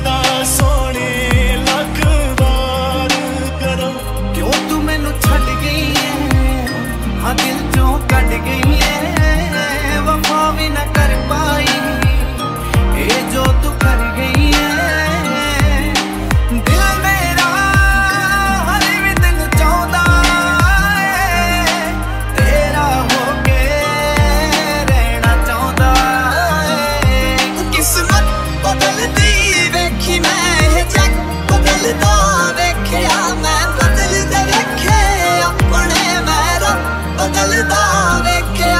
चौदा सोने लख बार करो क्यों तू मैनू छड़ गई है हाँ दिल चों कट गई है वफा भी न कर पाई ये जो तू कर गई है दिल मेरा हर भी दिन चाहता है तेरा होके रहना चाहता है किस्मत बदलती वेखी मैं जग बदलदा वेख्या मैं बदलदा वेखे अपने मैं बदलदा वेख्या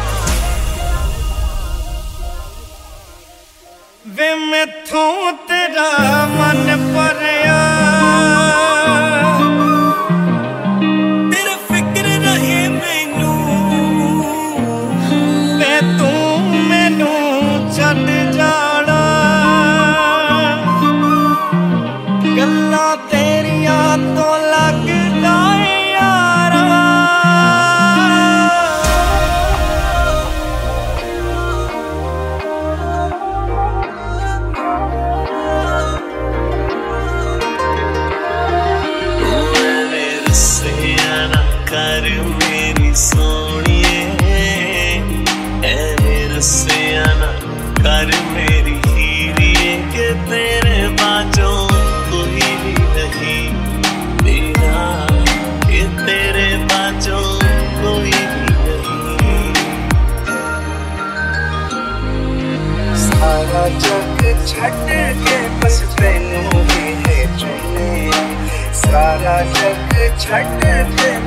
वे मैथों तेरा मन भरिया तेरा फिक्र रहे मैनू वे तू मैनू छड्ड जाना गल्लां तेरियां तो लगदा यारा कर मेरी सोनिए ऐवे रस्सिया ना कर मेरी हीरिए के तेरे बाजों कोई भी नहीं तेरा ये तेरे बाजों कोई भी नहीं सारा जग छड़ के बस तैनू ही है चुने सारा जग छड़ के